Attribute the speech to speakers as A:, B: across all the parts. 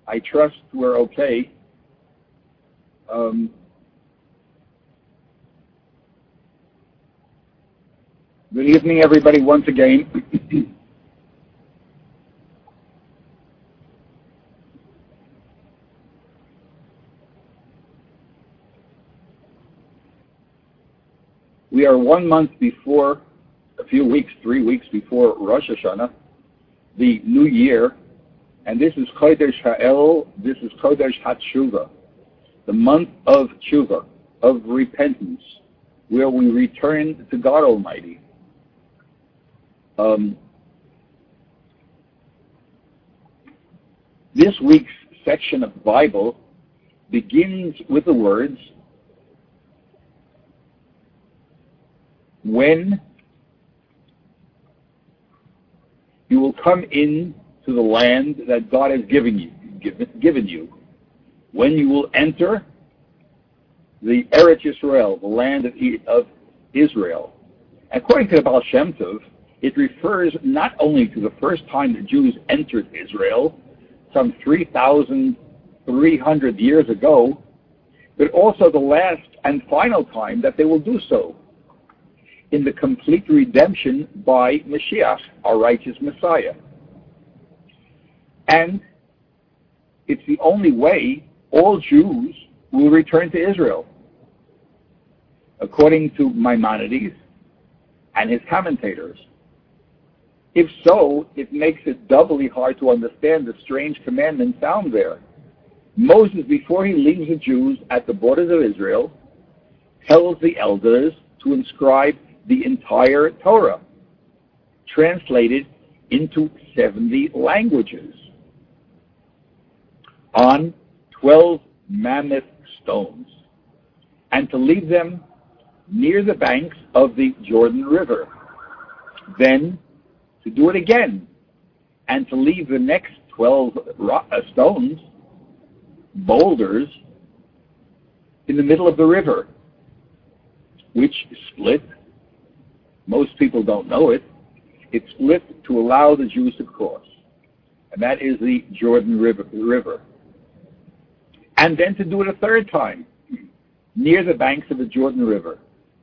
A: I trust we're okay. Good evening, everybody, once again. We are 1 month before, a few weeks, 3 weeks before Rosh Hashanah, the new year, and this is Chodesh Ha'el, this is Chodesh HaTshuva, the month of Tshuva, of repentance, where we return to God Almighty. This week's section of the Bible begins with the words, when you will come in to the land that God has given you, when you will enter the Eretz Yisrael, the land of Israel. According to the Baal Shem Tov, it refers not only to the first time the Jews entered Israel, some 3,300 years ago, but also the last and final time that they will do so, in the complete redemption by Mashiach, our righteous Messiah. And it's the only way all Jews will return to Israel, according to Maimonides and his commentators. If so, it makes it doubly hard to understand the strange commandment found there. Moses, before he leaves the Jews at the borders of Israel, tells the elders to inscribe the entire Torah, translated into 70 languages, on 12 mammoth stones, and to leave them near the banks of the Jordan River. Then to do it again, and to leave the next 12 stones, boulders, in the middle of the river, which split. Most people don't know it. It split to allow the Jews to cross. And that is the Jordan River. And then to do it a third time, near the banks of the Jordan River.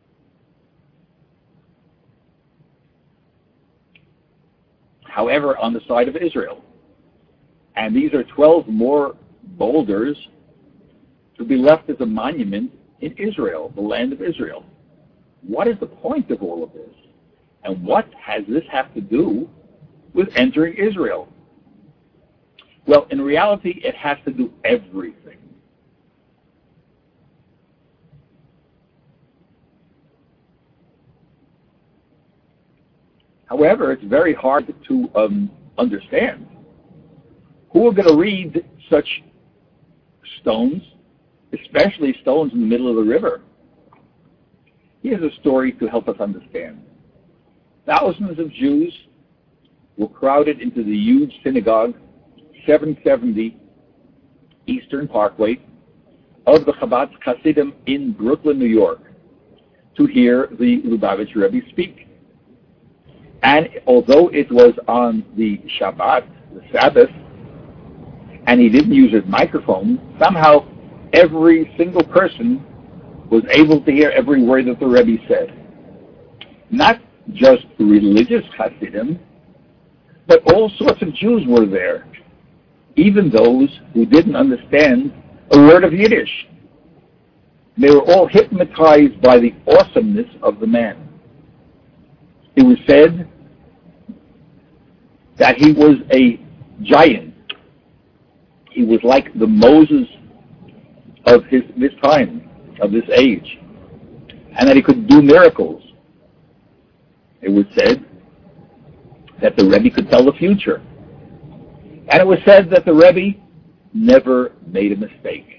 A: However, on the side of Israel. And these are 12 more boulders to be left as a monument in Israel, the land of Israel. What is the point of all of this? And what has this have to do with entering Israel? Well, in reality, it has to do everything. However, it's very hard to understand. Who are going to read such stones, especially stones in the middle of the river? Here's a story to help us understand. Thousands of Jews were crowded into the huge synagogue, 770 Eastern Parkway, of the Chabad Hasidim in Brooklyn, New York, to hear the Lubavitch Rebbe speak. And although it was on the Shabbat, the Sabbath, and he didn't use his microphone, somehow every single person was able to hear every word that the Rebbe said. Not just religious Hasidim, but all sorts of Jews were there, even those who didn't understand a word of Yiddish. They were all hypnotized by the awesomeness of the man. It was said that he was a giant. He was like the Moses of this time, of this age, and that he could do miracles. It was said that the Rebbe could tell the future. And it was said that the Rebbe never made a mistake.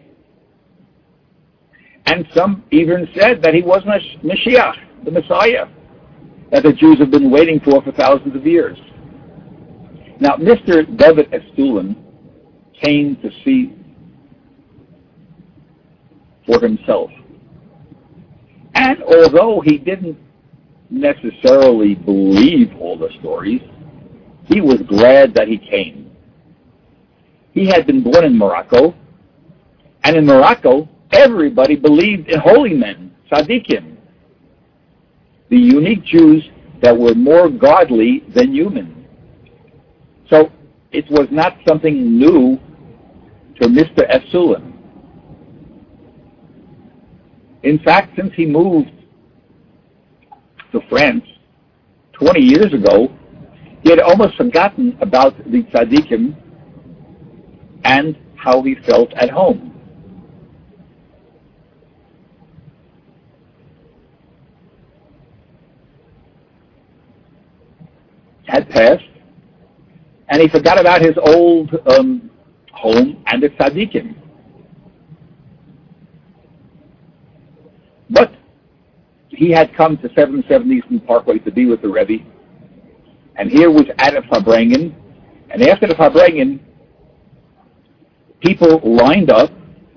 A: And some even said that he was Mashiach, the Messiah, that the Jews have been waiting for thousands of years. Now, Mr. David Estulin came to see for himself. And although he didn't necessarily believe all the stories, he was glad that he came. He had been born in Morocco, and in Morocco, everybody believed in holy men, tzaddikim, the unique Jews that were more godly than human. So it was not something new to Mr. Esulam. In fact, since he moved to France 20 years ago, he had almost forgotten about the tzaddikim and how he felt at home. Had passed, and he forgot about his old home and the tzaddikim. But he had come to 770 Eastern Parkway to be with the Rebbe, and here was at a Farbrengen, and after the Farbrengen, people lined up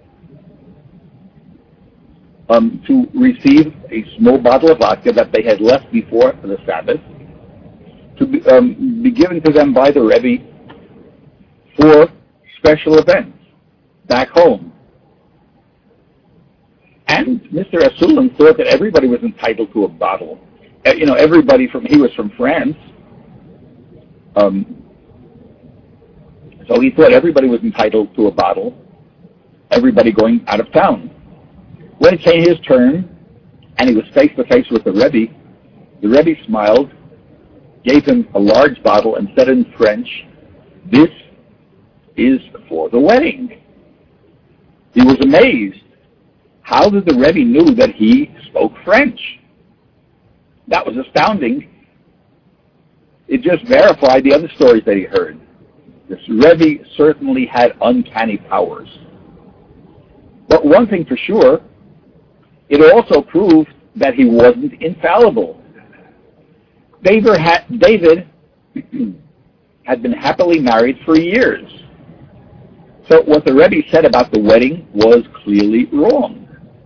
A: to receive a small bottle of vodka that they had left before for the Sabbath, to be given to them by the Rebbe for special events back home. And Mr. Esulam thought that everybody was entitled to a bottle. Everybody he was from France, so he thought everybody was entitled to a bottle, everybody going out of town. When it came his turn, and he was face to face with the Rebbe smiled, gave him a large bottle, and said in French, "This is for the wedding." He was amazed. How did the Rebbe knew that he spoke French? That was astounding. It just verified the other stories that he heard. This Rebbe certainly had uncanny powers. But one thing for sure, it also proved that he wasn't infallible. David had been happily married for years. So what the Rebbe said about the wedding was clearly wrong.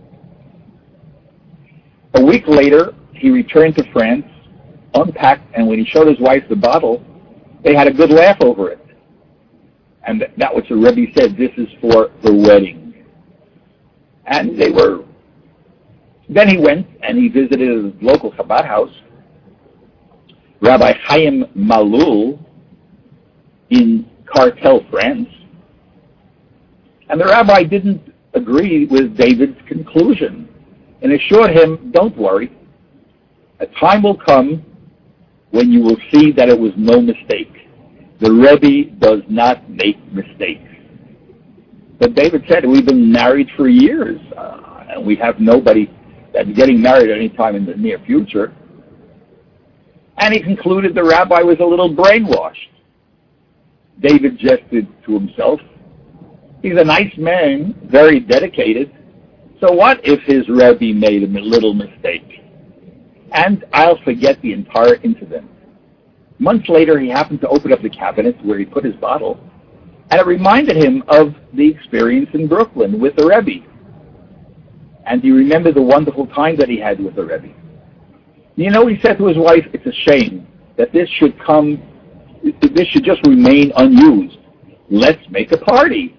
A: A week later, he returned to France, unpacked, and when he showed his wife the bottle, they had a good laugh over it. And that was the Rebbe said, "This is for the wedding." And then he went and he visited his local Chabad house, Rabbi Chaim Malul, in Cartel, France. And the rabbi didn't agree with David's conclusion and assured him, "Don't worry. A time will come when you will see that it was no mistake. The Rebbe does not make mistakes." But David said, "We've been married for years, and we have nobody that's getting married at any time in the near future." And he concluded the rabbi was a little brainwashed. David gestured to himself, "He's a nice man, very dedicated. So what if his Rebbe made a little mistake? And I'll forget the entire incident." Months later, he happened to open up the cabinet where he put his bottle, and it reminded him of the experience in Brooklyn with the Rebbe. And he remembered the wonderful time that he had with the Rebbe. He said to his wife, "It's a shame that this should just remain unused. Let's make a party.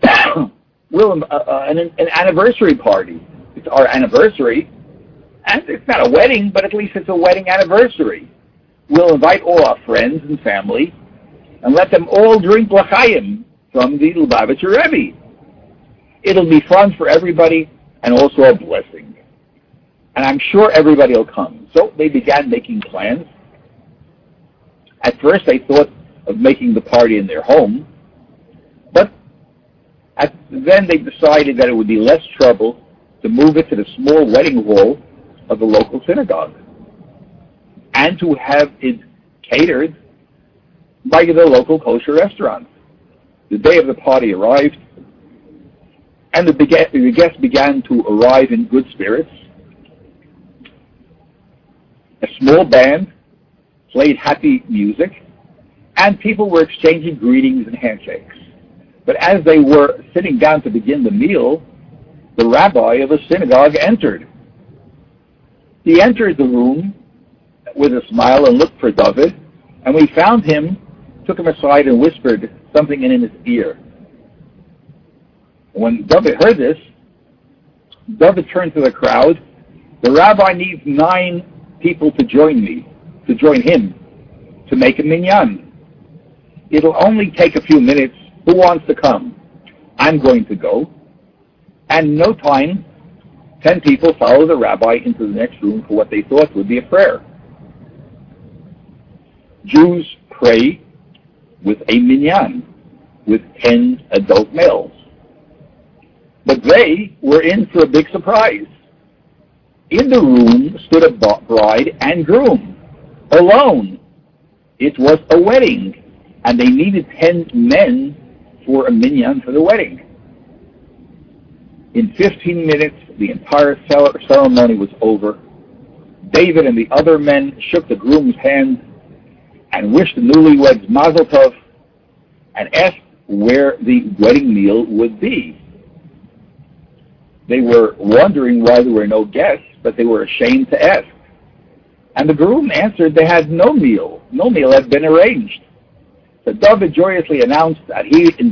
A: An anniversary party. It's our anniversary, and it's not a wedding, but at least it's a wedding anniversary. We'll invite all our friends and family, and let them all drink l'chaim from the Lubavitcher Rebbe. It'll be fun for everybody, and also a blessing. And I'm sure everybody will come." So they began making plans. At first they thought of making the party in their home, but then they decided that it would be less trouble to move it to the small wedding hall of the local synagogue and to have it catered by the local kosher restaurant. The day of the party arrived, and the guests began to arrive in good spirits. A small band played happy music, and people were exchanging greetings and handshakes. But as they were sitting down to begin the meal, the rabbi of the synagogue entered. He entered the room with a smile and looked for David, and we found him, took him aside and whispered something in his ear. When David heard this, David turned to the crowd. The rabbi needs 9 people to join him, to make a minyan. It'll only take a few minutes. Who wants to come? I'm going to go. And in no time, 10 people followed the rabbi into the next room for what they thought would be a prayer. Jews pray with a minyan, with 10 adult males. But they were in for a big surprise. In the room stood a bride and groom, alone. It was a wedding, and they needed 10 men for a minyan for the wedding. In 15 minutes, the entire ceremony was over. David and the other men shook the groom's hand and wished the newlyweds mazel tov and asked where the wedding meal would be. They were wondering why there were no guests, but they were ashamed to ask. And the groom answered they had no meal. No meal had been arranged. So David joyously announced that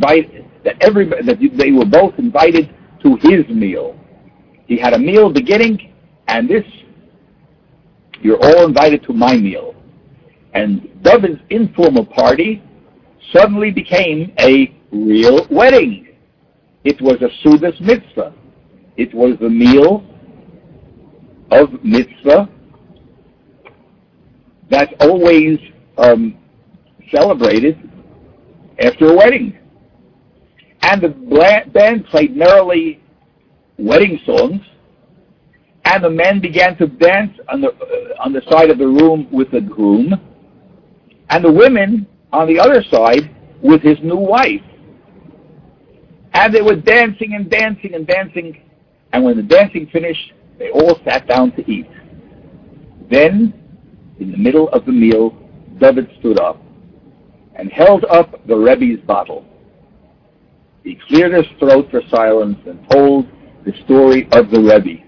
A: they were both invited to his meal. He had a meal beginning, and you're all invited to my meal. And David's informal party suddenly became a real wedding. It was a Sudas mitzvah. It was the meal of mitzvah that's always celebrated after a wedding. And the band played merrily wedding songs, and the men began to dance on the side of the room with the groom, and the women on the other side with his new wife. And they were dancing and dancing and dancing, and when the dancing finished, they all sat down to eat. Then, in the middle of the meal, David stood up and held up the Rebbe's bottle. He cleared his throat for silence and told the story of the Rebbe,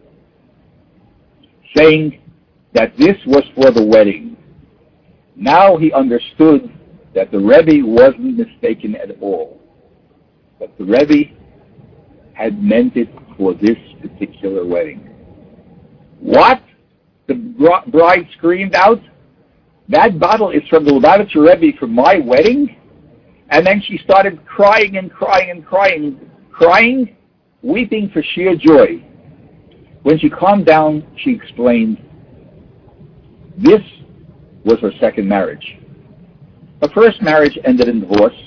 A: saying that this was for the wedding. Now he understood that the Rebbe wasn't mistaken at all, but the Rebbe had meant it for this particular wedding. What? The bride screamed out. That bottle is from the Lubavitcher Rebbe for my wedding? And then she started crying and crying and crying, weeping for sheer joy. When she calmed down, she explained, this was her second marriage. Her first marriage ended in divorce,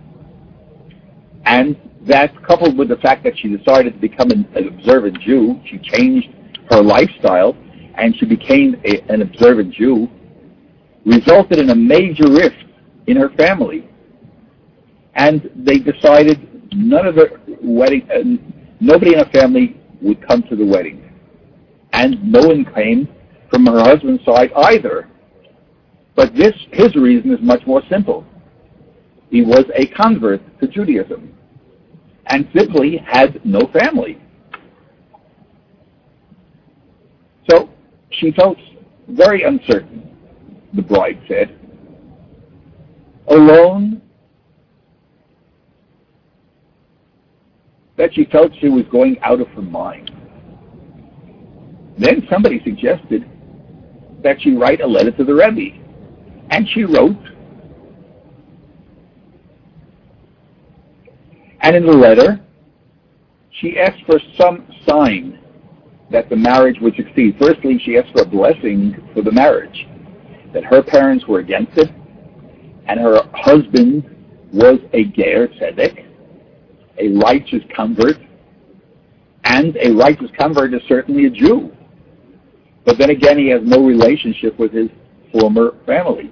A: and that, coupled with the fact that she decided to become an observant Jew, she changed her lifestyle, and she became an observant Jew, resulted in a major rift in her family. And they decided nobody in her family would come to the wedding. And no one came from her husband's side either. But his reason is much more simple. He was a convert to Judaism and simply had no family. So she felt very uncertain, the bride said, alone, that she felt she was going out of her mind. Then somebody suggested that she write a letter to the Rebbe. And she wrote. And in the letter, she asked for some sign that the marriage would succeed. Firstly, she asked for a blessing for the marriage, that her parents were against it, and her husband was a Ger Tzedek, a righteous convert, and a righteous convert is certainly a Jew. But then again, he has no relationship with his former family.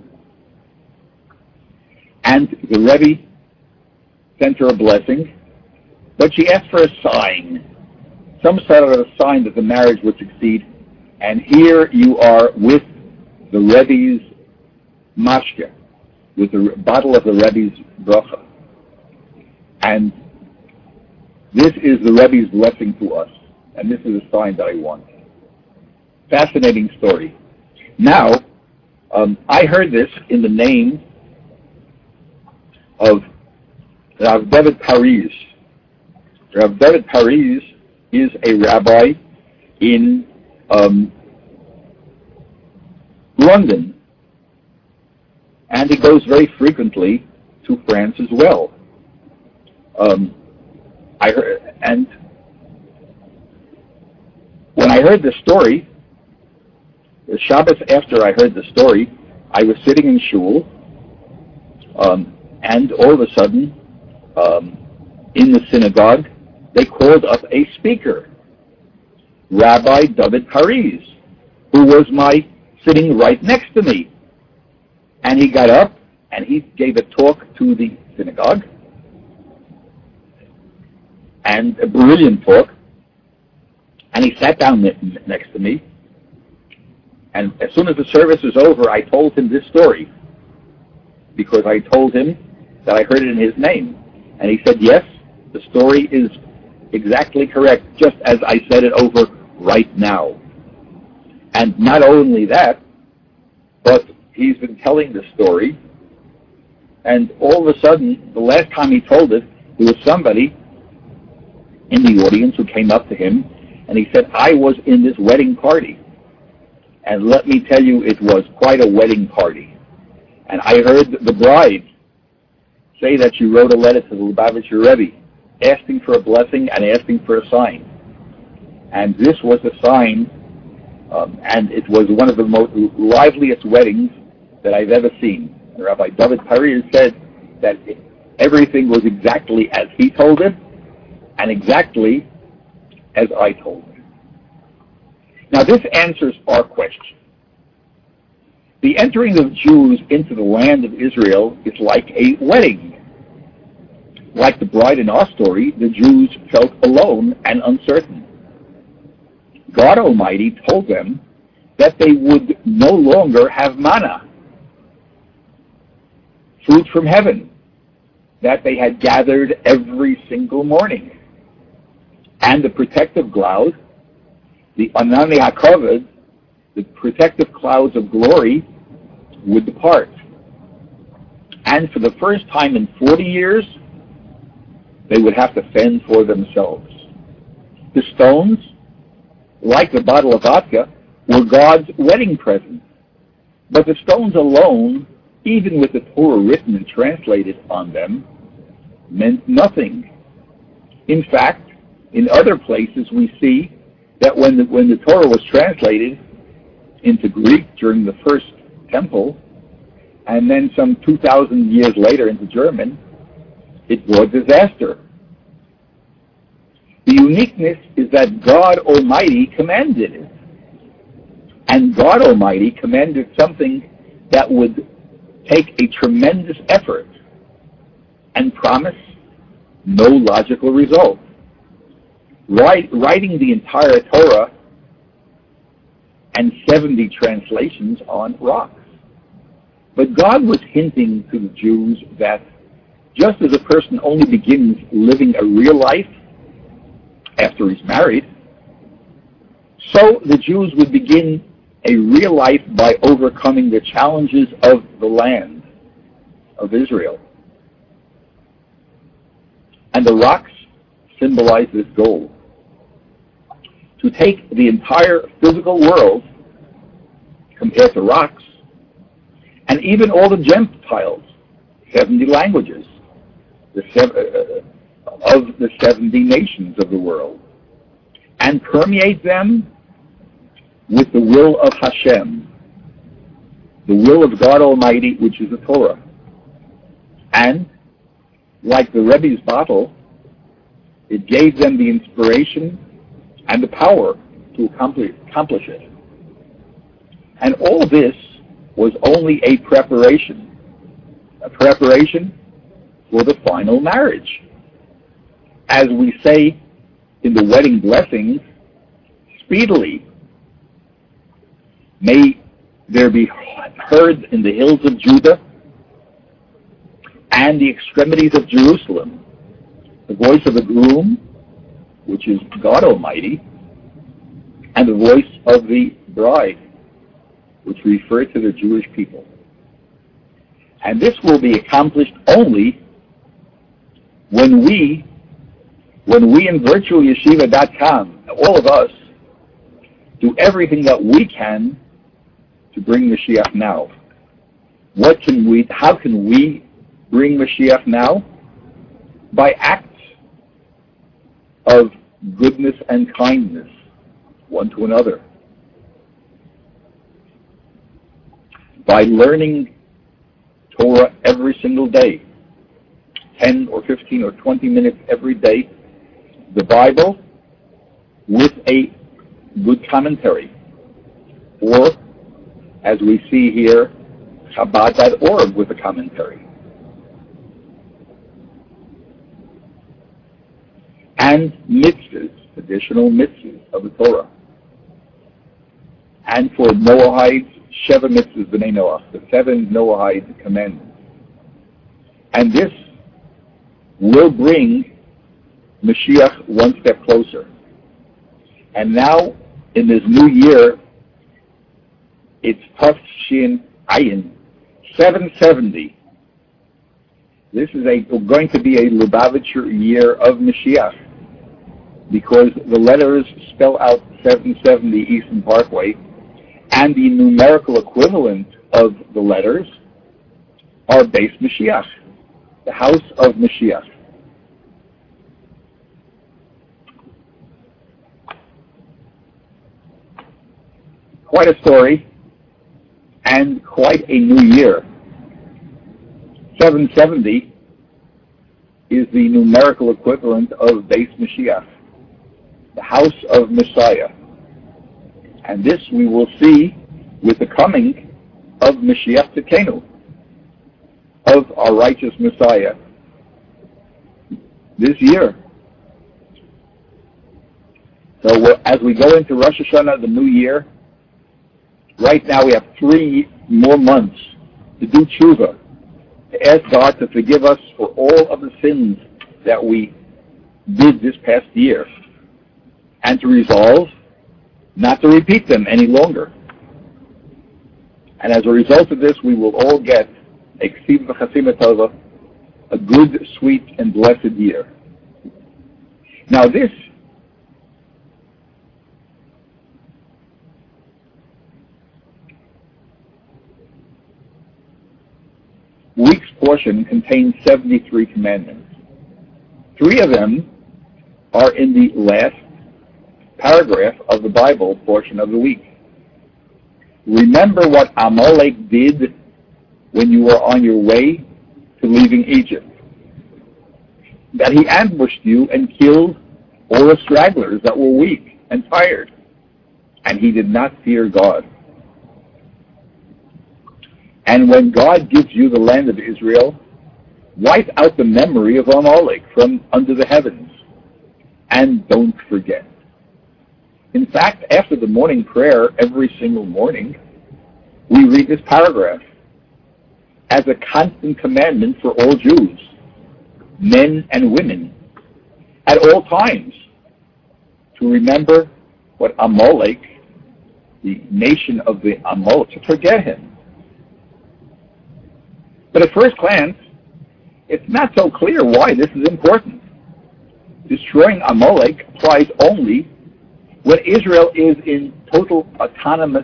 A: And the Rebbe sent her a blessing, but she asked for a sign, some sort of a sign that the marriage would succeed. And here you are with the Rebbe's mashke, with the bottle of the Rebbe's bracha. And this is the Rebbe's blessing to us, and this is a sign that I want. Fascinating story. Now, I heard this in the name of Rav David Paris, Rav David Paris is a rabbi in London, and he goes very frequently to France as well. I heard, and when I heard the story, the Shabbos after I heard the story, I was sitting in shul, and all of a sudden, in the synagogue, they called up a speaker, Rabbi David Paris, who was sitting right next to me. And he got up and he gave a talk to the synagogue, and a brilliant talk. And he sat down next to me. And as soon as the service was over, I told him this story, because I told him that I heard it in his name. And he said, yes, the story is exactly correct, just as I said it over right now. And not only that, but he's been telling the story, and all of a sudden, the last time he told it, there was somebody in the audience who came up to him, and he said, I was in this wedding party. And let me tell you, it was quite a wedding party. And I heard the bride say that she wrote a letter to the Lubavitcher Rebbe, asking for a blessing and asking for a sign. And this was a sign, and it was one of the most liveliest weddings that I've ever seen. And Rabbi David Paris said that everything was exactly as he told it, and exactly as I told it. Now this answers our question. The entering of Jews into the land of Israel is like a wedding. Like the bride in our story, the Jews felt alone and uncertain. God Almighty told them that they would no longer have manna, food from heaven, that they had gathered every single morning. And the protective cloud, the Anani HaKavod, the protective clouds of glory, would depart. And for the first time in 40 years, they would have to fend for themselves. The stones, like the bottle of vodka, were God's wedding present. But the stones alone, even with the Torah written and translated on them, meant nothing. In fact, in other places we see that when the Torah was translated into Greek during the first temple, and then some 2,000 years later into German, it brought disaster. The uniqueness is that God Almighty commanded it. And God Almighty commanded something that would take a tremendous effort and promise no logical result. Writing the entire Torah and 70 translations on rocks. But God was hinting to the Jews that just as a person only begins living a real life after he's married, so the Jews would begin a real life by overcoming the challenges of the land of Israel. And the rocks symbolize this goal. To take the entire physical world, compared to rocks, and even all the Gentiles, 70 languages, of the 70 nations of the world, and permeate them with the will of Hashem, the will of God Almighty, which is the Torah. And, like the Rebbe's bottle, it gave them the inspiration and the power to accomplish it. And all this was only a preparation for the final marriage. As we say in the wedding blessings, speedily may there be heard in the hills of Judah and the extremities of Jerusalem the voice of the groom, which is God Almighty, and the voice of the bride, which refer to the Jewish people. And this will be accomplished only when we when we in virtualyeshiva.com, all of us, do everything that we can to bring Mashiach now. How can we bring Mashiach now? By acts of goodness and kindness one to another. By learning Torah every single day, 10 or 15 or 20 minutes every day, the Bible with a good commentary. Or, as we see here, Chabad.org with a commentary. And mitzvahs, additional mitzvahs of the Torah. And for Noahides, Sheva mitzvahs b'nei Noach, the 7 Noahide commandments. And this will bring Mashiach one step closer. And now, in this new year, it's Tuf Shin Ayin, 770. This is going to be a Lubavitcher year of Mashiach, because the letters spell out 770 Eastern Parkway, and the numerical equivalent of the letters are Beis Mashiach, the house of Mashiach. Quite a story, and quite a new year. 770 is the numerical equivalent of Beis Mashiach, the house of Messiah. And this we will see with the coming of Mashiach Tzidkenu, of our righteous Messiah, this year. So as we go into Rosh Hashanah, the new year, right now we have 3 more months to do tshuva, to ask God to forgive us for all of the sins that we did this past year, and to resolve not to repeat them any longer. And as a result of this, we will all get a ksiv v'chasima tova, a good, sweet, and blessed year. Now this week's portion contains 73 commandments. 3 of them are in the last paragraph of the Bible portion of the week. Remember what Amalek did when you were on your way to leaving Egypt. That he ambushed you and killed all the stragglers that were weak and tired. And he did not fear God. And when God gives you the land of Israel, wipe out the memory of Amalek from under the heavens. And don't forget. In fact, after the morning prayer every single morning, we read this paragraph as a constant commandment for all Jews, men and women, at all times, to remember what Amalek, the nation of the Amalek, to forget him. But at first glance, it's not so clear why this is important. Destroying Amalek applies only when Israel is in total autonomy.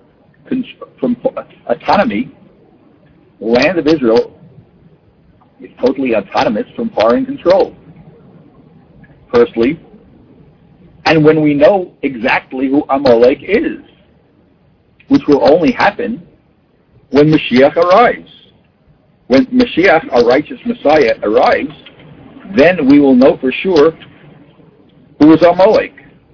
A: The land of Israel is totally autonomous from foreign control. Firstly, and when we know exactly who Amalek is, which will only happen when Mashiach arrives. When Mashiach, our righteous Messiah, arrives, then we will know for sure who is Amalek.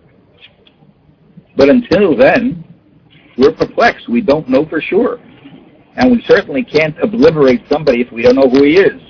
A: But until then, we're perplexed. We don't know for sure. And we certainly can't obliterate somebody if we don't know who he is.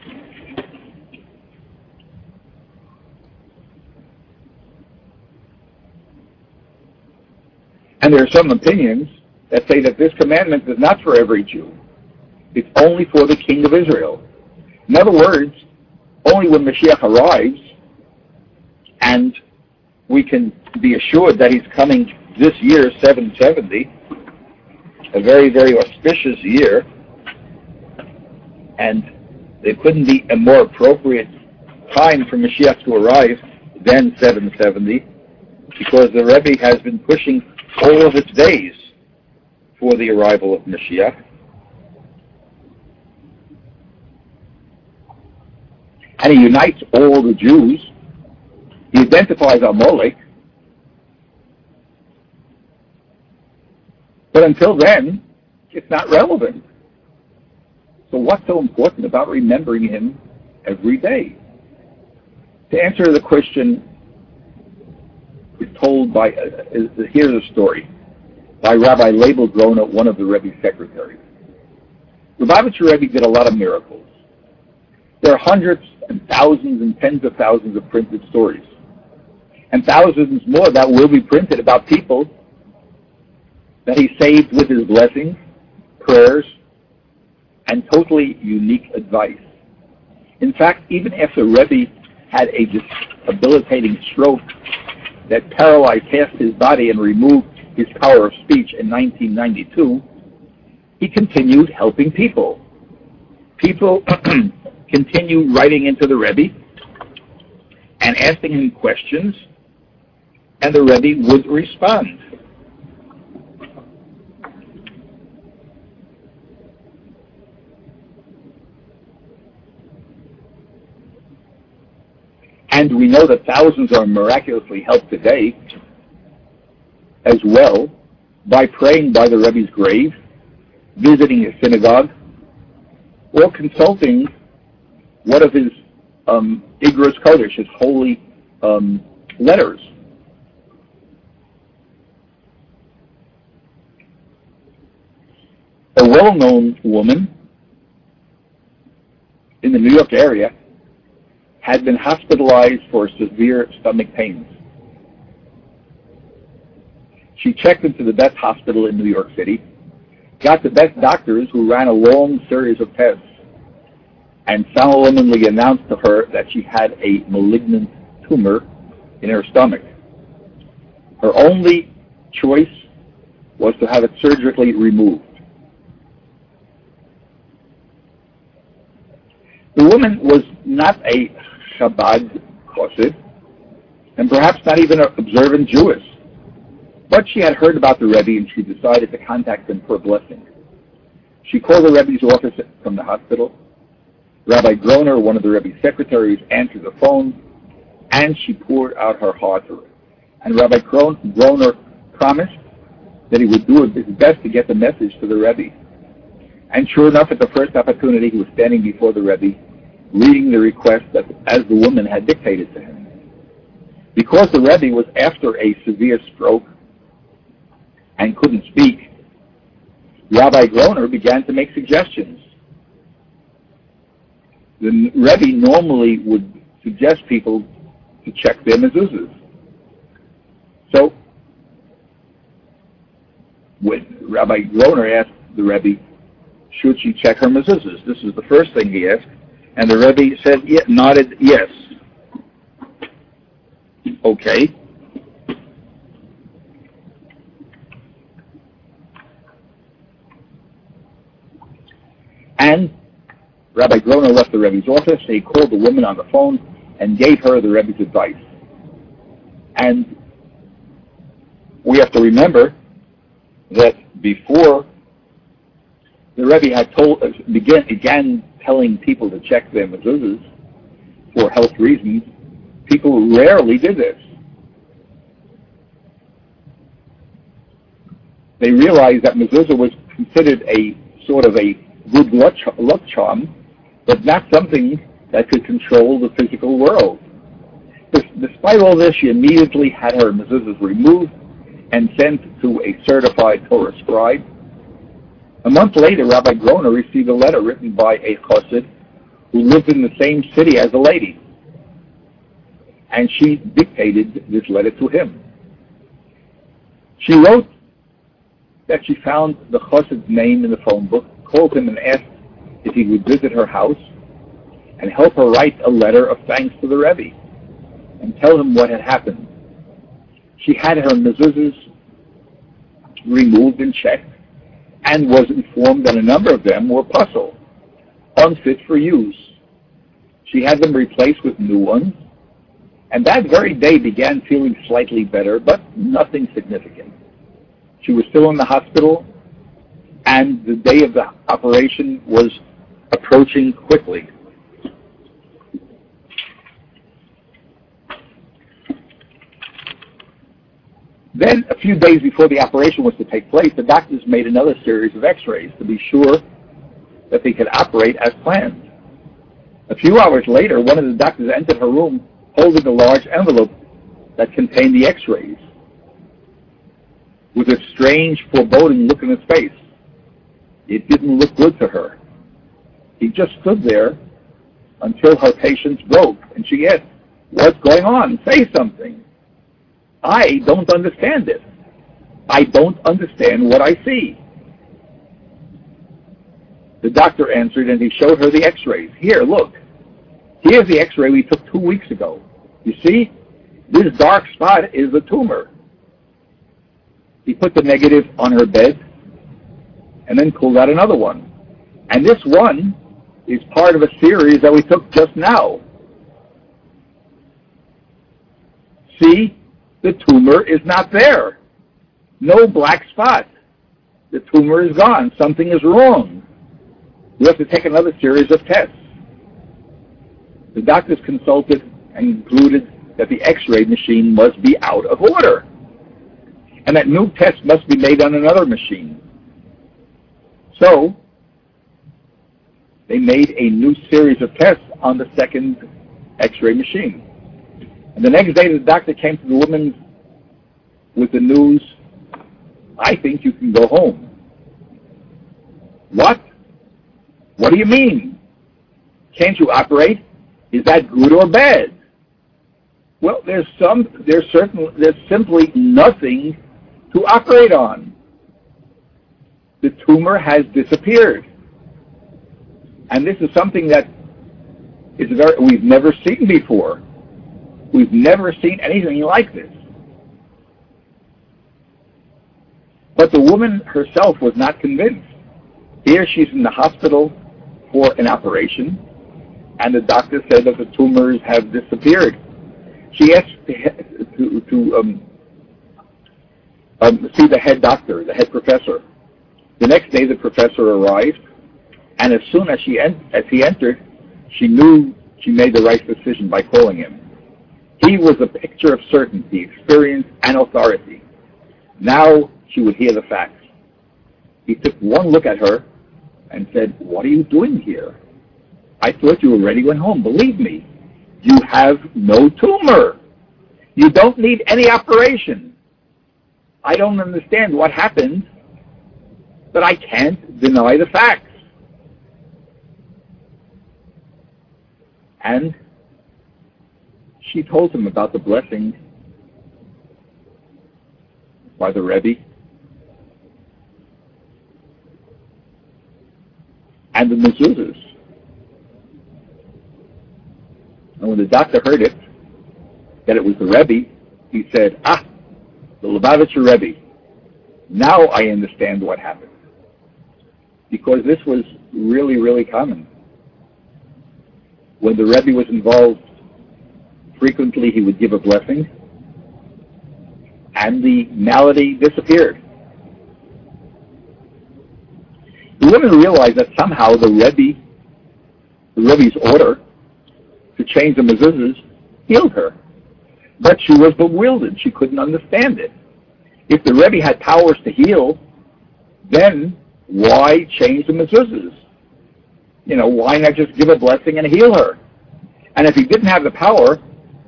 A: And there are some opinions that say that this commandment is not for every Jew. It's only for the king of Israel. In other words, only when Mashiach arrives, and we can be assured that he's coming this year, 770, a very, very auspicious year, and there couldn't be a more appropriate time for Mashiach to arrive, then 770, because the Rebbe has been pushing all of its days for the arrival of Mashiach. And he unites all the Jews. He identifies Amalek. But until then, it's not relevant. So what's so important about remembering him every day? To answer the question is told by, here's a story, by Rabbi Leibel Grona, one of the Rebbe's secretaries. Lubavitcher Rebbe did a lot of miracles. There are hundreds and thousands and tens of thousands of printed stories, and thousands more that will be printed about people that he saved with his blessings, prayers, and totally unique advice. In fact, even after Rebbe had a debilitating stroke that paralyzed half his body and removed his power of speech in 1992, he continued helping people. People continued writing into the Rebbe and asking him questions, and the Rebbe would respond. And we know that thousands are miraculously helped today as well by praying by the Rebbe's grave, visiting his synagogue, or consulting one of his Igros Kodesh, his holy letters. A well-known woman in the New York area had been hospitalized for severe stomach pains. She checked into the best hospital in New York City, got the best doctors who ran a long series of tests, and solemnly announced to her that she had a malignant tumor in her stomach. Her only choice was to have it surgically removed. The woman was not a Chabad Chassid, and perhaps not even an observant Jewess, but she had heard about the Rebbe and she decided to contact him for a blessing. She called the Rebbe's office from the hospital. Rabbi Groner, one of the Rebbe's secretaries, answered the phone, and she poured out her heart to it. And Rabbi Groner promised that he would do his best to get the message to the Rebbe. And sure enough, at the first opportunity, he was standing before the Rebbe, reading the request that, as the woman had dictated to him. Because the Rebbe was after a severe stroke and couldn't speak, Rabbi Groner began to make suggestions. The Rebbe normally would suggest people to check their mezuzahs. So, when Rabbi Groner asked the Rebbe, should she check her mezuzahs? This is the first thing he asked. And the Rebbe said, nodded yes. Okay. And Rabbi Groner left the Rebbe's office. He called the woman on the phone and gave her the Rebbe's advice. And we have to remember that before the Rebbe had began telling people to check their mezuzahs for health reasons, people rarely did this. They realized that mezuzah was considered a sort of a good luck charm, but not something that could control the physical world. Despite all this, she immediately had her mezuzahs removed and sent to a certified Torah scribe. A month later, Rabbi Groner received a letter written by a chassid who lived in the same city as the lady, and she dictated this letter to him. She wrote that she found the chassid's name in the phone book, called him and asked if he would visit her house and help her write a letter of thanks to the Rebbe and tell him what had happened. She had her mezuzahs removed and checked, and was informed that a number of them were puzzle, unfit for use. She had them replaced with new ones, and that very day began feeling slightly better, but nothing significant. She was still in the hospital, and the day of the operation was approaching quickly. Then, a few days before the operation was to take place, the doctors made another series of x-rays to be sure that they could operate as planned. A few hours later, one of the doctors entered her room holding a large envelope that contained the x-rays, with a strange, foreboding look in his face. It didn't look good to her. He just stood there until her patience broke, and she asked, "What's going on? Say something. I don't understand it. I don't understand what I see." The doctor answered, and he showed her the x-rays. "Here, look. Here's the x-ray we took 2 weeks ago. You see? This dark spot is a tumor." He put the negative on her bed and then pulled out another one. "And this one is part of a series that we took just now. See? The tumor is not there. No black spot. The tumor is gone. Something is wrong. We have to take another series of tests." The doctors consulted and concluded that the x-ray machine must be out of order, and that new tests must be made on another machine. So, they made a new series of tests on the second x-ray machine. And the next day, the doctor came to the woman with the news, "I think you can go home." "What? What do you mean? Can't you operate? Is that good or bad?" "Well, there's simply nothing to operate on. The tumor has disappeared. And this is something that we've never seen before. We've never seen anything like this." But the woman herself was not convinced. Here she's in the hospital for an operation, and the doctor said that the tumors have disappeared. She asked to see the head doctor, the head professor. The next day the professor arrived, and as soon as he entered, she knew she made the right decision by calling him. He was a picture of certainty, experience, and authority. Now she would hear the facts. He took one look at her and said, "What are you doing here? I thought you already went home. Believe me, you have no tumor. You don't need any operation. I don't understand what happened, but I can't deny the facts." And she told him about the blessing by the Rebbe and the mezuzahs. And when the doctor heard it, that it was the Rebbe, he said, the Lubavitcher Rebbe. Now I understand what happened. Because this was really, really common. When the Rebbe was involved, frequently he would give a blessing, and the malady disappeared. The woman realized that somehow the Rebbe's order to change the mezuzahs healed her. But she was bewildered. She couldn't understand it. If the Rebbe had powers to heal, then why change the mezuzahs? Why not just give a blessing and heal her? And if he didn't have the power,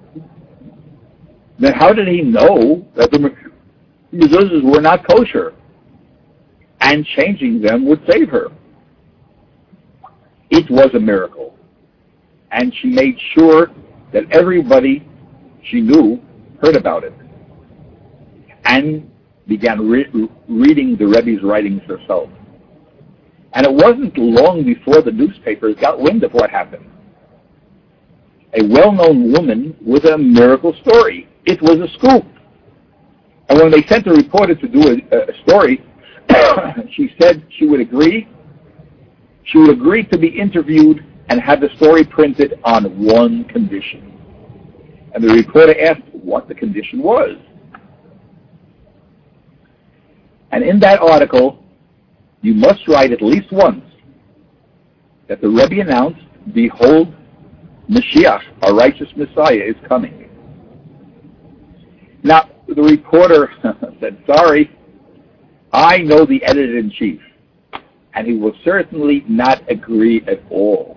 A: then how did he know that the mezuzahs were not kosher and changing them would save her? It was a miracle. And she made sure that everybody she knew heard about it and began reading the Rebbe's writings herself. And it wasn't long before the newspapers got wind of what happened. A well-known woman with a miracle story. It was a scoop. And when they sent a reporter to do a story, she said she would agree. She would agree to be interviewed and had the story printed on one condition. And the reporter asked what the condition was. And in that article, you must write at least once that the Rebbe announced, "Behold, Mashiach, our righteous Messiah, is coming." Now, the reporter said, "Sorry, I know the editor-in-chief, and he will certainly not agree at all.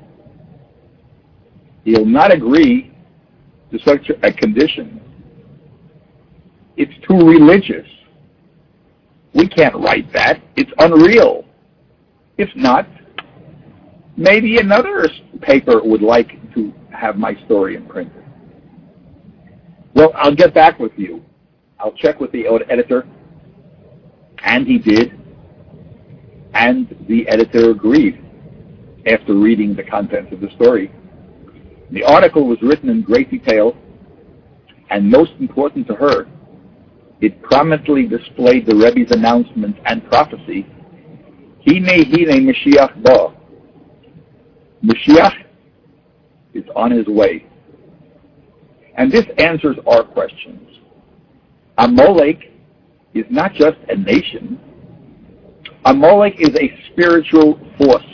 A: He'll not agree to such a condition. It's too religious. We can't write that. It's unreal. If not, maybe another paper would like to have my story imprinted." "Well, I'll get back with you. I'll check with the editor." And he did. And the editor agreed after reading the contents of the story. The article was written in great detail, and most important to her, it prominently displayed the Rebbe's announcement and prophecy, "Hine hine Mashiach ba." Mashiach is on his way. And this answers our questions. Amalek is not just a nation. Amalek is a spiritual force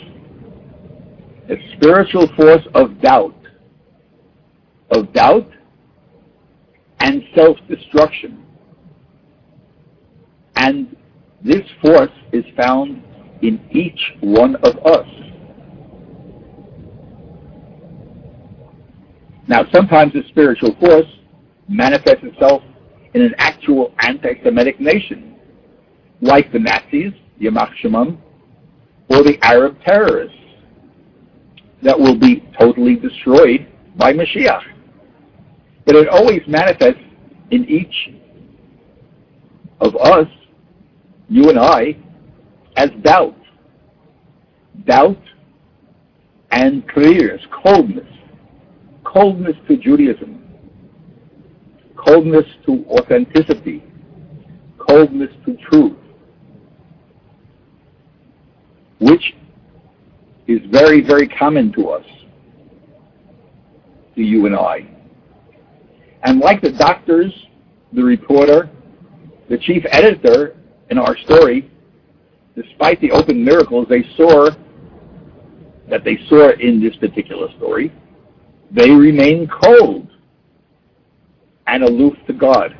A: of doubt and self-destruction. And this force is found in each one of us. Now, sometimes this spiritual force manifests itself in an actual anti-Semitic nation, like the Nazis, Yamach Shemam, or the Arab terrorists that will be totally destroyed by Mashiach. But it always manifests in each of us, you and I, as doubt. Doubt and clearness, coldness to Judaism, coldness to authenticity, coldness to truth, which is very, very common to us, to you and I. And like the doctors, the reporter, the chief editor in our story, despite the open miracles they saw in this particular story, they remain cold and aloof to God,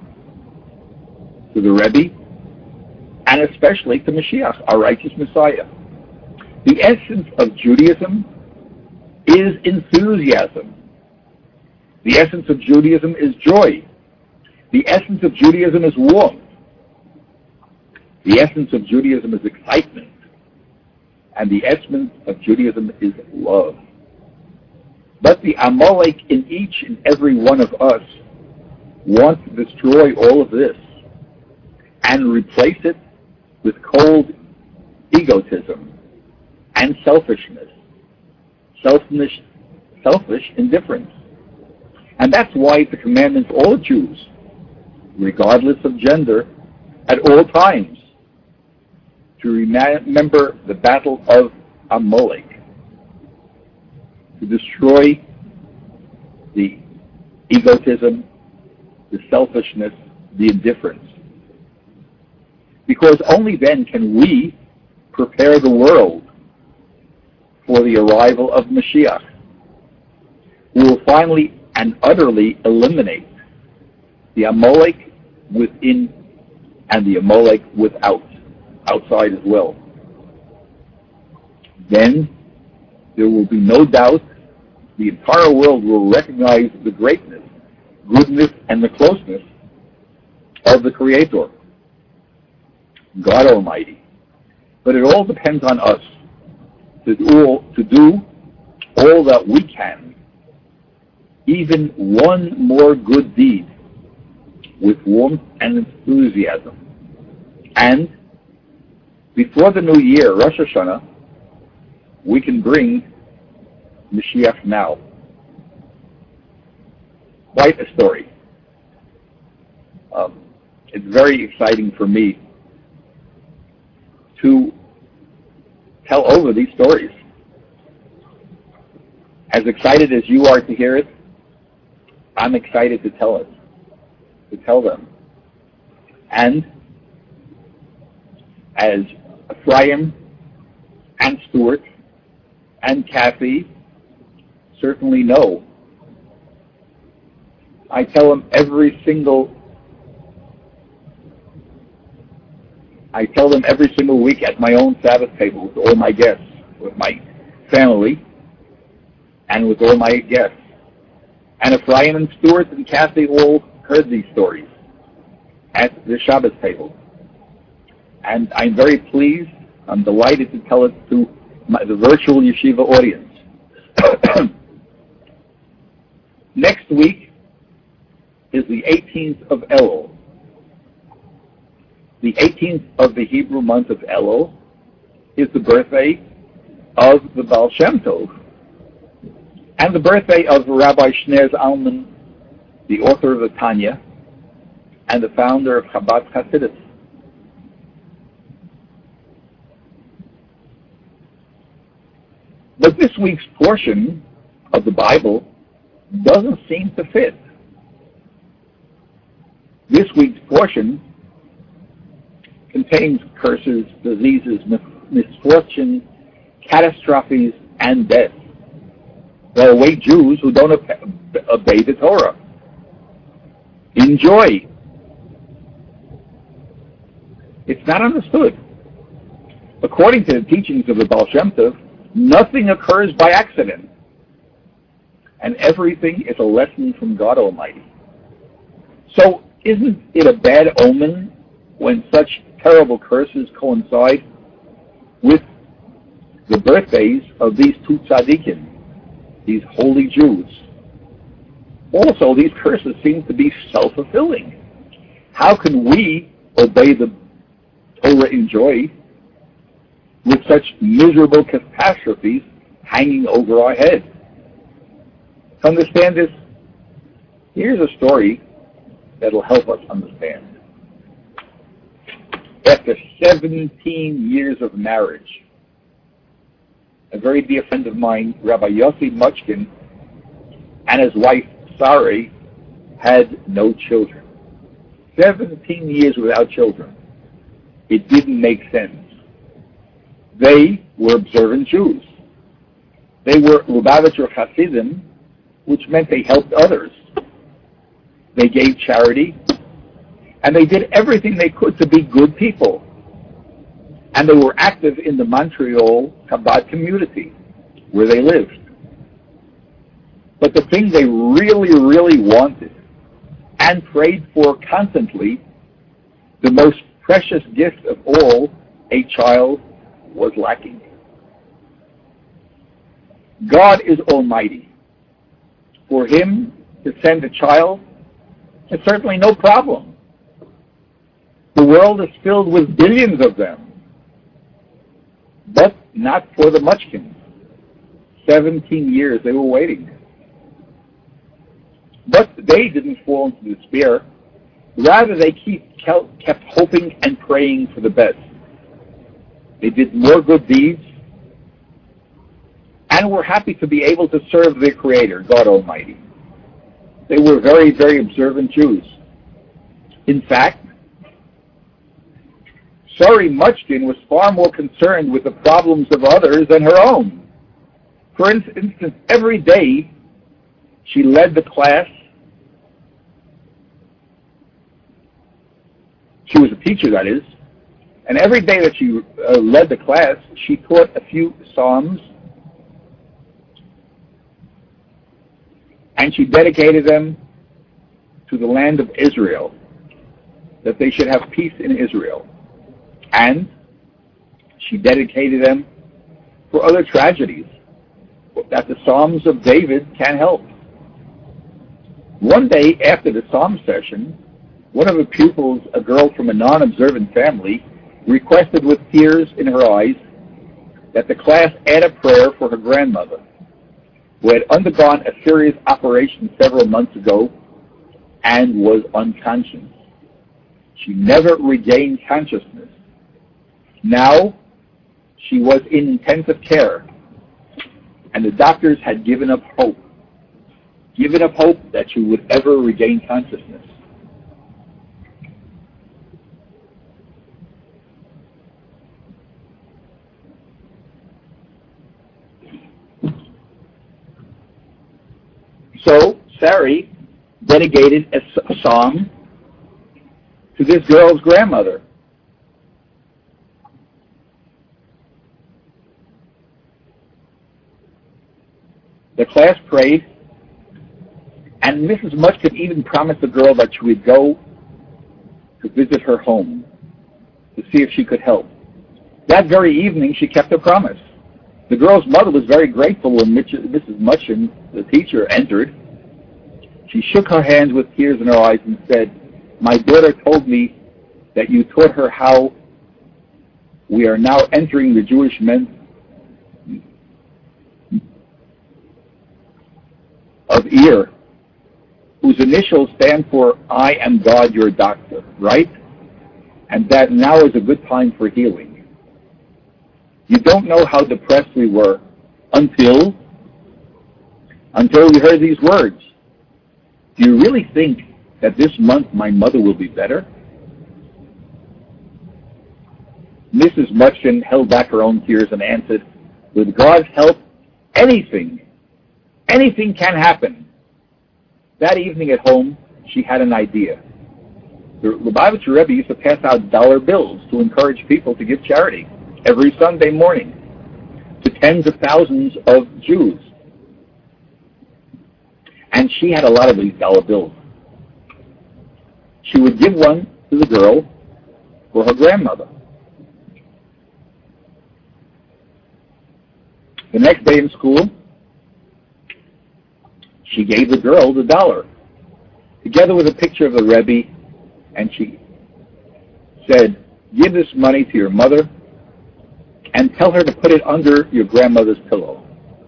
A: to the Rebbe, and especially to Mashiach, our righteous Messiah. The essence of Judaism is enthusiasm. The essence of Judaism is joy. The essence of Judaism is warmth. The essence of Judaism is excitement. And the essence of Judaism is love. But the Amalek in each and every one of us wants to destroy all of this and replace it with cold egotism and selfishness, selfish indifference. And that's why it's a commandment to all Jews, regardless of gender, at all times, to remember the battle of Amalek, to destroy the egotism, the selfishness, the indifference. Because only then can we prepare the world for the arrival of Mashiach, who will finally and utterly eliminate the Amalek within and the Amalek outside as well. Then there will be no doubt the entire world will recognize the greatness, goodness, and the closeness of the Creator, God Almighty. But it all depends on us to do all that we can, even one more good deed, with warmth and enthusiasm. And before the new year, Rosh Hashanah, we can bring Mashiach now. Quite a story. It's very exciting for me to tell over these stories. As excited as you are to hear it, I'm excited to tell it, to tell them. And as Ephraim and Stuart and Kathy certainly know, I tell them every single week at my own Sabbath table with all my guests, with my family, and with all my guests. And Ephraim and Stuart and Kathy all heard these stories at the Shabbos table. And I'm very pleased, I'm delighted to tell it to the virtual yeshiva audience. Next week is the 18th of Elul. The 18th of the Hebrew month of Elul is the birthday of the Baal Shem Tov and the birthday of Rabbi Shneur Zalman, the author of the Tanya and the founder of Chabad Hasidus. But this week's portion of the Bible doesn't seem to fit. This week's portion contains curses, diseases, misfortune, catastrophes, and death that await Jews who don't obey the Torah. Enjoy. It's not understood. According to the teachings of the Baal Shem Tov, nothing occurs by accident, and everything is a lesson from God Almighty. So isn't it a bad omen when such terrible curses coincide with the birthdays of these two tzaddikim, these holy Jews? Also, these curses seem to be self-fulfilling. How can we obey the Torah in joy with such miserable catastrophes hanging over our head? To understand this, here's a story that will help us understand. After 17 years of marriage, a very dear friend of mine, Rabbi Yossi Muchkin, and his wife, Sari, had no children. 17 years without children. It didn't make sense. They were observant Jews. They were Lubavitcher Hasidim, which meant they helped others. They gave charity, and they did everything they could to be good people. And they were active in the Montreal Chabad community, where they lived. But the thing they really, really wanted and prayed for constantly, the most precious gift of all, a child, was lacking. God is almighty. For him to send a child is certainly no problem. The world is filled with billions of them, but not for the Muchkins. 17 years they were waiting. But they didn't fall into despair. Rather, they kept hoping and praying for the best. They did more good deeds and were happy to be able to serve their Creator, God Almighty. They were very, very observant Jews. In fact, Sari Muchkin was far more concerned with the problems of others than her own. For instance, every day she led the class. She was a teacher, that is. And every day that she led the class, she taught a few psalms, and she dedicated them to the land of Israel, that they should have peace in Israel. And she dedicated them for other tragedies that the Psalms of David can help. One day after the psalm session, one of her pupils, a girl from a non-observant family, requested with tears in her eyes that the class add a prayer for her grandmother, who had undergone a serious operation several months ago and was unconscious. She never regained consciousness. Now she was in intensive care. and the doctors had given up hope that she would ever regain consciousness. So Sari dedicated a song to this girl's grandmother. The class prayed, and Mrs. Mutchkin even promised the girl that she would go to visit her home to see if she could help. That very evening, she kept her promise. The girl's mother was very grateful when Mrs. Mutchkin, the teacher, entered. She shook her hands with tears in her eyes and said, "My daughter told me that you taught her how we are now entering the Jewish month of Iyar, whose initials stand for I am God, your doctor, right? And that now is a good time for healing. You don't know how depressed we were until we heard these words. Do you really think that this month my mother will be better?" Mrs. Mutchkin held back her own tears and answered, "With God's help, anything can happen." That evening at home, she had an idea. The Lubavitcher Rebbe used to pass out dollar bills to encourage people to give charity every Sunday morning to tens of thousands of Jews. And she had a lot of these dollar bills. She would give one to the girl for her grandmother. The next day in school, she gave the girl the dollar, together with a picture of the Rebbe, and she said, "Give this money to your mother and tell her to put it under your grandmother's pillow,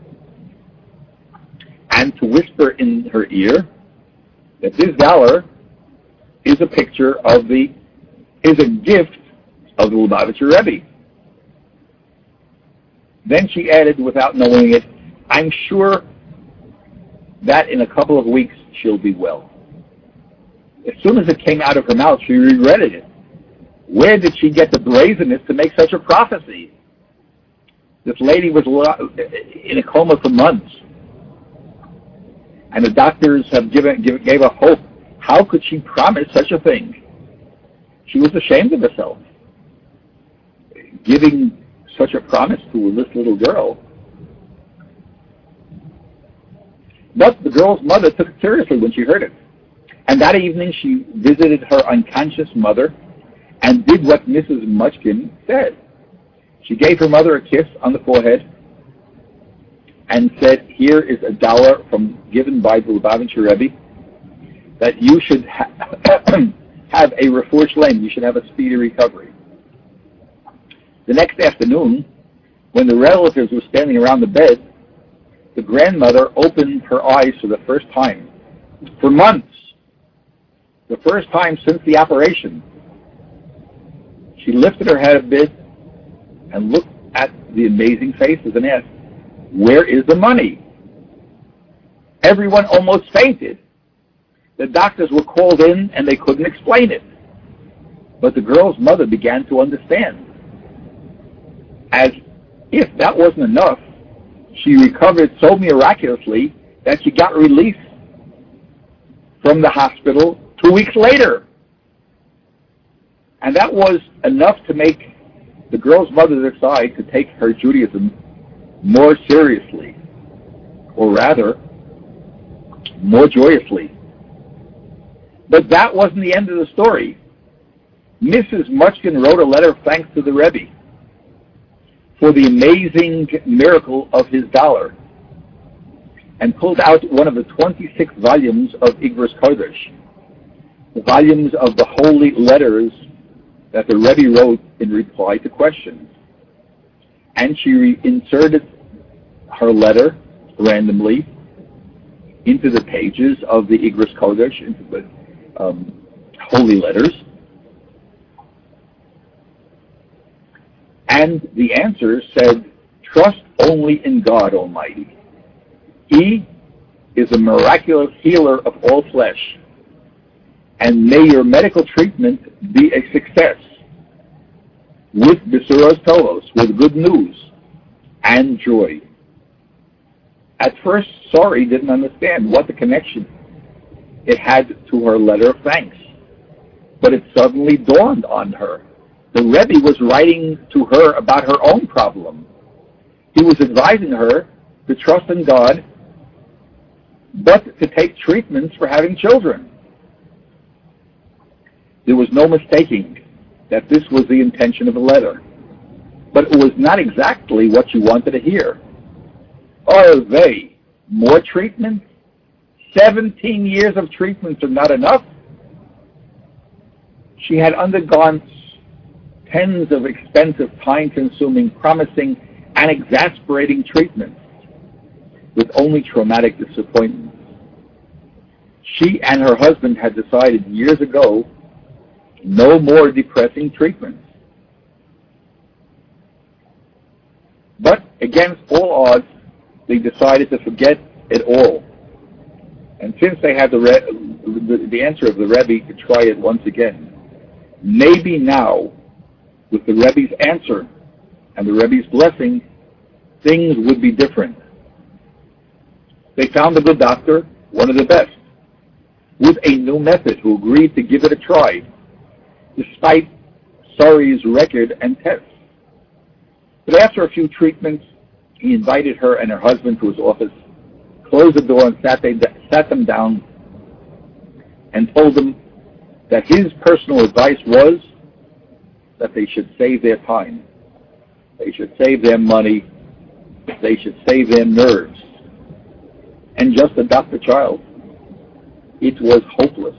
A: and to whisper in her ear that this dollar is a picture of is a gift of the Lubavitcher Rebbe." Then she added, without knowing it, "I'm sure that in a couple of weeks she'll be well." As soon as it came out of her mouth, she regretted it. Where did she get the brazenness to make such a prophecy? This lady was in a coma for months, and the doctors gave her hope. How could she promise such a thing? She was ashamed of herself, giving such a promise to this little girl. But the girl's mother took it seriously when she heard it. And that evening she visited her unconscious mother and did what Mrs. Mutchkin said. She gave her mother a kiss on the forehead and said, "Here is a dollar given by the Lubavitcher Rebbe, that you should have a refuah shlem, you should have a speedy recovery." The next afternoon, when the relatives were standing around the bed, the grandmother opened her eyes for the first time for months, the first time since the operation. She lifted her head a bit and looked at the amazing faces and asked, "Where is the money?" Everyone almost fainted. The doctors were called in and they couldn't explain it. But the girl's mother began to understand. As if that wasn't enough, she recovered so miraculously that she got released from the hospital 2 weeks later. And that was enough to make the girl's mother decide to take her Judaism more seriously, or rather, more joyously. But that wasn't the end of the story. Mrs. Mutchkin wrote a letter of thanks to the Rebbe for the amazing miracle of his dollar, and pulled out one of the 26 volumes of Igros Kodesh, the volumes of the holy letters that the Rebbe wrote in reply to questions. And she inserted her letter randomly into the pages of the Igros Kodesh, into the holy letters. And the answer said, Trust only in God Almighty. He is a miraculous healer of all flesh. And may your medical treatment be a success with Besuros Tolos, with good news and joy. At first, Sari didn't understand what the connection it had to her letter of thanks. But it suddenly dawned on her. The Rebbe was writing to her about her own problem. He was advising her to trust in God, but to take treatments for having children. There was no mistaking that this was the intention of the letter. But it was not exactly what she wanted to hear. Are they more treatment? 17 years of treatments are not enough? She had undergone tens of expensive, time-consuming, promising, and exasperating treatments with only traumatic disappointments. She and her husband had decided years ago no more depressing treatments. But against all odds, they decided to forget it all. And since they had the answer of the Rebbe, to try it once again, maybe now, with the Rebbe's answer and the Rebbe's blessing, things would be different. They found a good doctor, one of the best, with a new method, who agreed to give it a try, despite Sari's record and tests. But after a few treatments, he invited her and her husband to his office, closed the door, and sat them down and told them that his personal advice was that they should save their time, they should save their money, they should save their nerves, and just adopt a child. It was hopeless.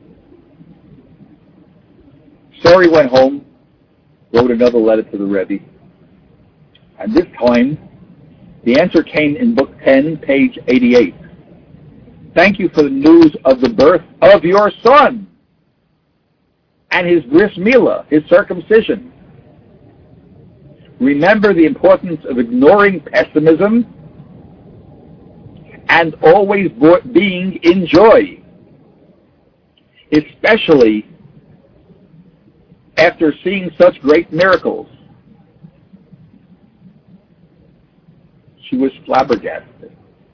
A: Sari went home, wrote another letter to the Rebbe, and this time the answer came in Book 10, page 88. Thank you for the news of the birth of your son and his bris milah, his circumcision. Remember the importance of ignoring pessimism and always being in joy, especially after seeing such great miracles. She was flabbergasted.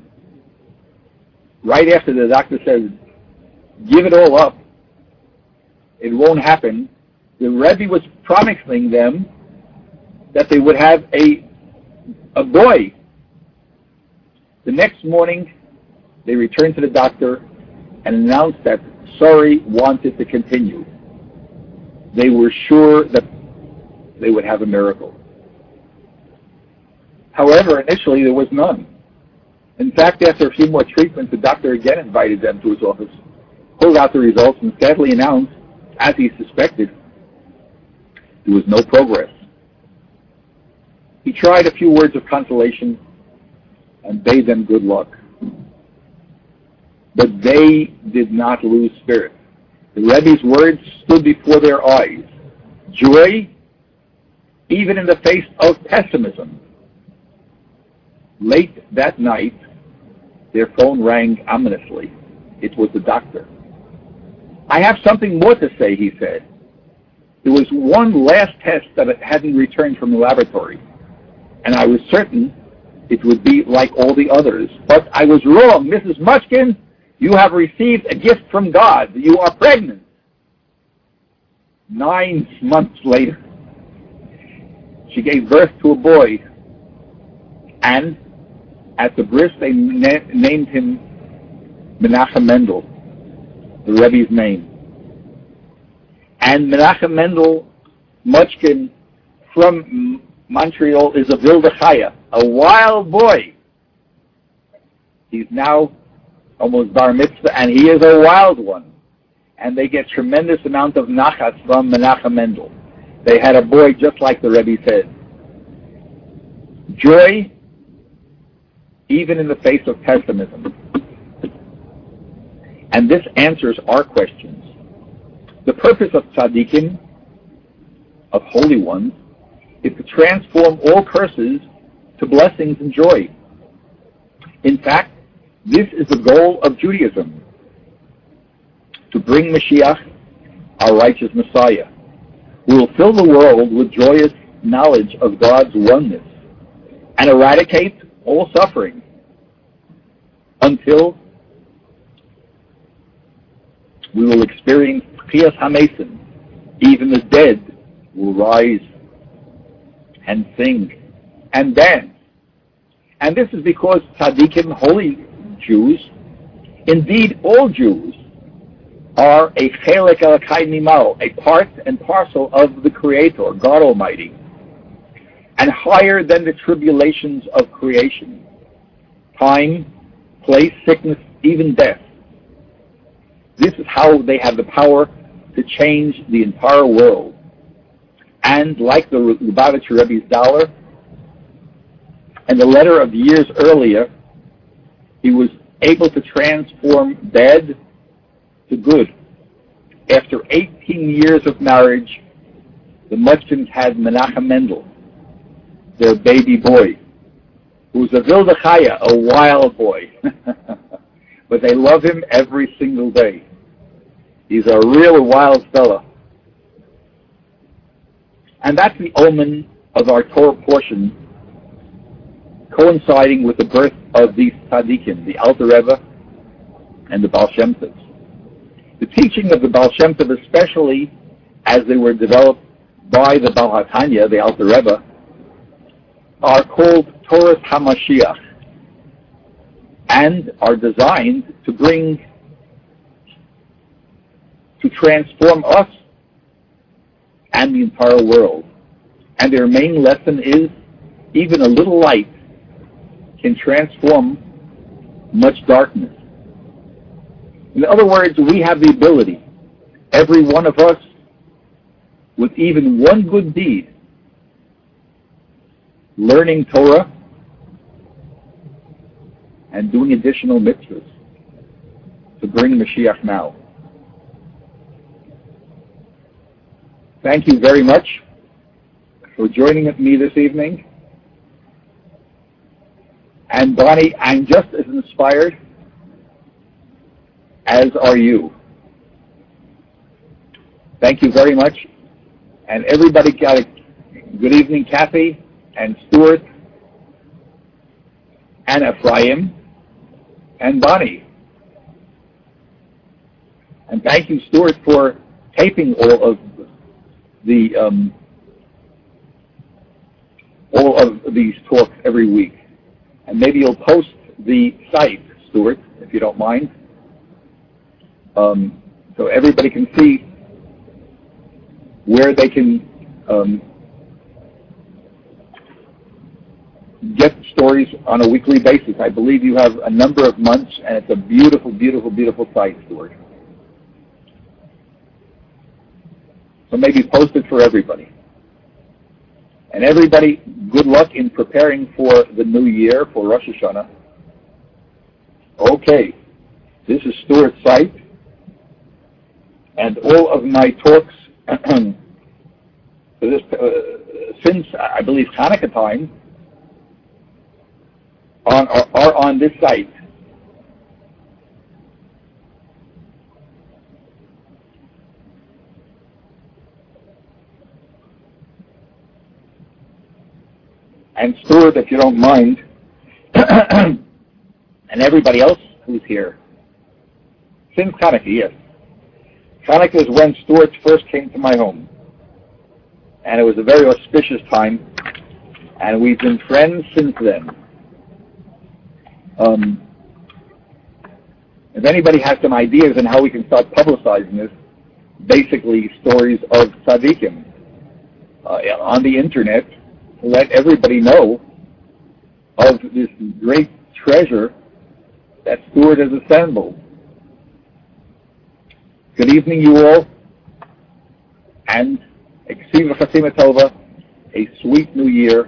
A: Right after the doctor said, give it all up, it won't happen, the Rebbe was promising them that they would have a boy. The next morning, they returned to the doctor and announced that Sari wanted to continue. They were sure that they would have a miracle. However, initially there was none. In fact, after a few more treatments, the doctor again invited them to his office, pulled out the results, and sadly announced, as he suspected, there was no progress. He tried a few words of consolation and bade them good luck. But they did not lose spirit. The Rebbe's words stood before their eyes. Joy, even in the face of pessimism. Late that night, their phone rang ominously. It was the doctor. I have something more to say, he said. There was one last test that hadn't returned from the laboratory, and I was certain it would be like all the others. But I was wrong. Mrs. Mushkin, you have received a gift from God. You are pregnant. 9 months later, she gave birth to a boy, and at the bris they named him Menachem Mendel, the Rebbe's name. And Menachem Mendel Mushkin from Montreal is a wilde chaya, a wild boy. He's now almost bar mitzvah, and he is a wild one. And they get tremendous amount of nachas from Menachem Mendel. They had a boy just like the Rebbe said. Joy, even in the face of pessimism. And this answers our questions. The purpose of tzaddikim, of holy ones, is to transform all curses to blessings and joy. In fact, this is the goal of Judaism, to bring Mashiach, our righteous Messiah, who will fill the world with joyous knowledge of God's oneness and eradicate all suffering until we will experience Tchias HaMesim. Even the dead will rise and sing and dance. And this is because tzaddikim, holy Jews, indeed all Jews, are a chelek Elokai Mimao, a part and parcel of the Creator, God Almighty, and higher than the tribulations of creation, time, place, sickness, even death. This is how they have the power to change the entire world. And like the Lubavitcher Rebbe's dollar, and the letter of years earlier, he was able to transform bad to good. After 18 years of marriage, the Mudkins had Menachem Mendel, their baby boy, who was a wilde chaya, a wild boy. But they love him every single day. He's a real wild fella. And that's the omen of our Torah portion, coinciding with the birth of these tzaddikim, the Alter Rebbe and the Baal Shem Tov. The teaching of the Baal Shem Tov, especially as they were developed by the Baal HaTanya, the Alter Rebbe, are called Torah HaMashiach and are designed to transform us and the entire world. And their main lesson is even a little light can transform much darkness. In other words, we have the ability, every one of us, with even one good deed, learning Torah and doing additional mitzvahs, to bring Mashiach now. Thank you very much for joining me this evening. And Bonnie, I'm just as inspired as are you. Thank you very much. And everybody got a good evening, Kathy and Stuart and Ephraim and Bonnie. And thank you, Stuart, for taping all of these talks every week. And maybe you'll post the site, Stuart, if you don't mind, so everybody can see where they can get stories on a weekly basis. I believe you have a number of months, and it's a beautiful, beautiful, beautiful site, Stuart. So maybe post it for everybody. And everybody, good luck in preparing for the new year, for Rosh Hashanah. Okay, this is Stuart's site, and all of my talks since, I believe, Hanukkah time are on this site. And Stuart, if you don't mind, and everybody else who's here, since Hanukkah, yes. Hanukkah is when Stuart first came to my home. And it was a very auspicious time, and we've been friends since then. If anybody has some ideas on how we can start publicizing this, basically stories of tzaddikim on the internet, to let everybody know of this great treasure that Stuart has assembled. Good evening, you all, and Eksiva Chasima Tova, a sweet new year.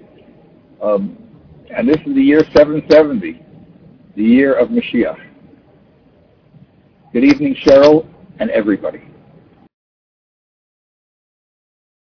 A: And this is the year 770, the year of Mashiach. Good evening, Cheryl, and everybody.